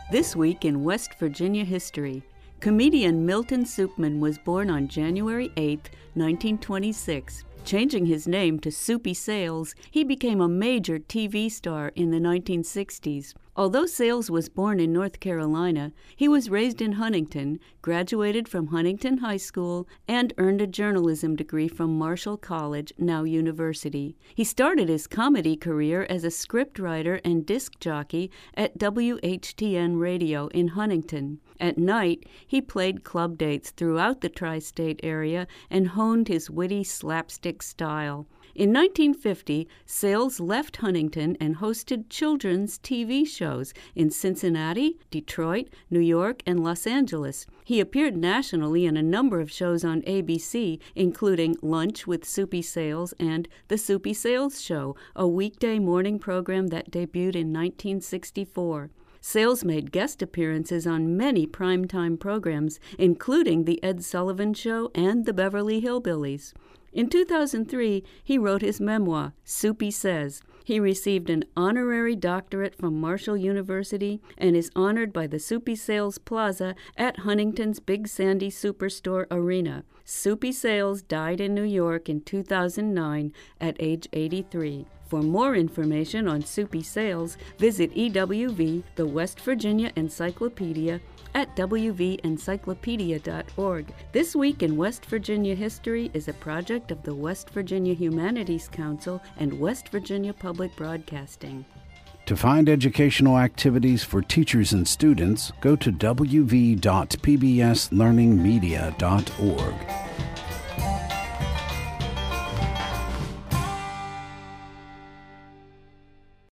This week in West Virginia history, comedian Milton Soupman was born on January 8, 1926. Changing his name to Soupy Sales, he became a major TV star in the 1960s. Although Sales was born in North Carolina, he was raised in Huntington, graduated from Huntington High School, and earned a journalism degree from Marshall College, now University. He started his comedy career as a scriptwriter and disc jockey at WHTN Radio in Huntington. At night, he played club dates throughout the tri-state area and honed his witty slapstick style. In 1950, Sales left Huntington and hosted children's TV shows in Cincinnati, Detroit, New York, and Los Angeles. He appeared nationally in a number of shows on ABC, including Lunch with Soupy Sales and The Soupy Sales Show, a weekday morning program that debuted in 1964. Sales made guest appearances on many primetime programs, including The Ed Sullivan Show and The Beverly Hillbillies. In 2003, he wrote his memoir, Soupy Says. He received an honorary doctorate from Marshall University and is honored by the Soupy Sales Plaza at Huntington's Big Sandy Superstore Arena. Soupy Sales died in New York in 2009 at age 83. For more information on Soupy Sales, visit EWV, the West Virginia Encyclopedia, at wvencyclopedia.org. This Week in West Virginia History is a project of the West Virginia Humanities Council and West Virginia Public Broadcasting. To find educational activities for teachers and students, go to wv.pbslearningmedia.org.